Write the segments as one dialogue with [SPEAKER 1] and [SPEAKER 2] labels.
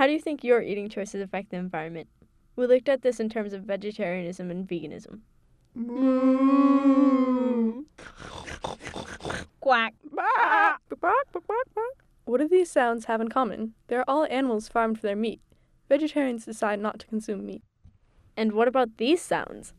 [SPEAKER 1] How do you think your eating choices affect the environment? We looked at this in terms of vegetarianism and veganism.
[SPEAKER 2] Moo.
[SPEAKER 1] Quack.
[SPEAKER 2] What do these sounds have in common? They're all animals farmed for their meat. Vegetarians decide not to consume meat.
[SPEAKER 1] And what about these sounds?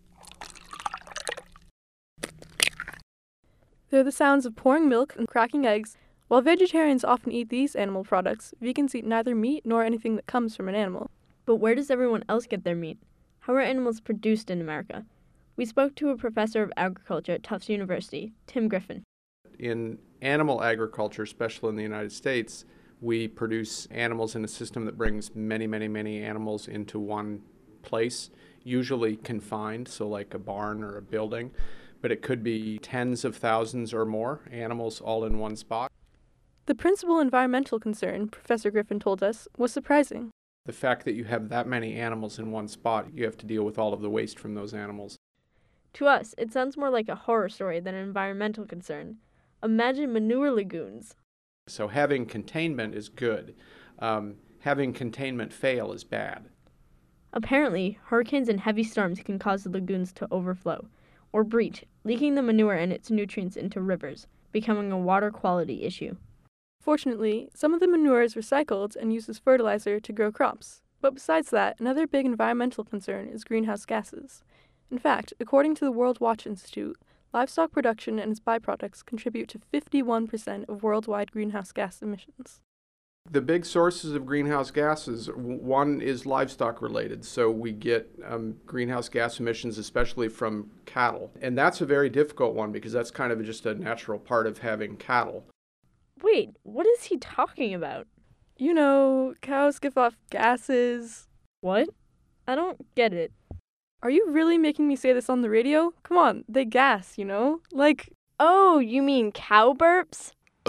[SPEAKER 2] They're the sounds of pouring milk and cracking eggs. While vegetarians often eat these animal products, vegans eat neither meat nor anything that comes from an animal.
[SPEAKER 1] But where does everyone else get their meat? How are animals produced in America? We spoke to a professor of agriculture at Tufts University, Tim Griffin.
[SPEAKER 3] In animal agriculture, especially in the United States, we produce animals in a system that brings many, many, many animals into one place, usually confined, so like a barn or a building, but it could be tens of thousands or more animals all in one spot.
[SPEAKER 2] The principal environmental concern, Professor Griffin told us, was surprising.
[SPEAKER 3] The fact that you have that many animals in one spot, you have to deal with all of the waste from those animals.
[SPEAKER 1] To us, it sounds more like a horror story than an environmental concern. Imagine manure lagoons.
[SPEAKER 3] So having containment is good. Having containment fail is bad.
[SPEAKER 1] Apparently, hurricanes and heavy storms can cause the lagoons to overflow or breach, leaking the manure and its nutrients into rivers, becoming a water quality issue.
[SPEAKER 2] Fortunately, some of the manure is recycled and used as fertilizer to grow crops. But besides that, another big environmental concern is greenhouse gases. In fact, according to the World Watch Institute, livestock production and its byproducts contribute to 51% of worldwide greenhouse gas emissions.
[SPEAKER 3] The big sources of greenhouse gases, one is livestock related. So we get greenhouse gas emissions, especially from cattle. And that's a very difficult one because that's kind of just a natural part of having cattle.
[SPEAKER 1] Wait, what is he talking about?
[SPEAKER 2] You know, cows give off gases.
[SPEAKER 1] What? I don't get it.
[SPEAKER 2] Are you really making me say this on the radio? Come on, they gas, you know? Like...
[SPEAKER 1] Oh, you mean cow burps?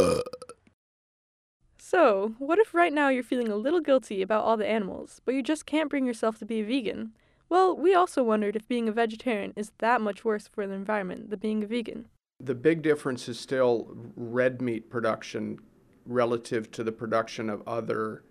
[SPEAKER 2] So, what if right now you're feeling a little guilty about all the animals, but you just can't bring yourself to be a vegan? Well, we also wondered if being a vegetarian is that much worse for the environment than being a vegan.
[SPEAKER 3] The big difference is still red meat production relative to the production of other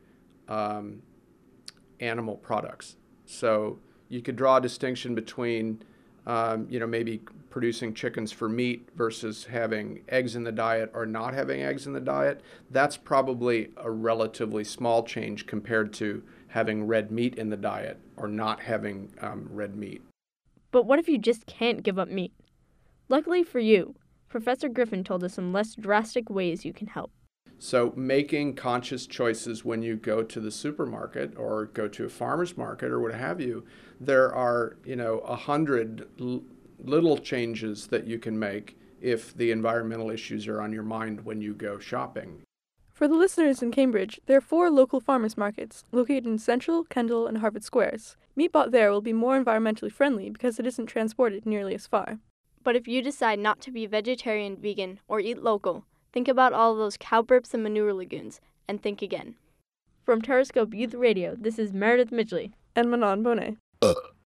[SPEAKER 3] animal products. So you could draw a distinction between, maybe producing chickens for meat versus having eggs in the diet or not having eggs in the diet. That's probably a relatively small change compared to having red meat in the diet or not having red meat.
[SPEAKER 1] But what if you just can't give up meat? Luckily for you, Professor Griffin told us some less drastic ways you can help.
[SPEAKER 3] So making conscious choices when you go to the supermarket or go to a farmer's market or what have you, there are, 100 little changes that you can make if the environmental issues are on your mind when you go shopping.
[SPEAKER 2] For the listeners in Cambridge, there are 4 local farmers markets located in Central, Kendall, and Harvard Squares. Meat bought there will be more environmentally friendly because it isn't transported nearly as far.
[SPEAKER 1] But if you decide not to be vegetarian, vegan, or eat local, think about all those cow burps and manure lagoons, and think again. From Terrascope Youth Radio, this is Meredith Midgley
[SPEAKER 2] And Manon Bonet.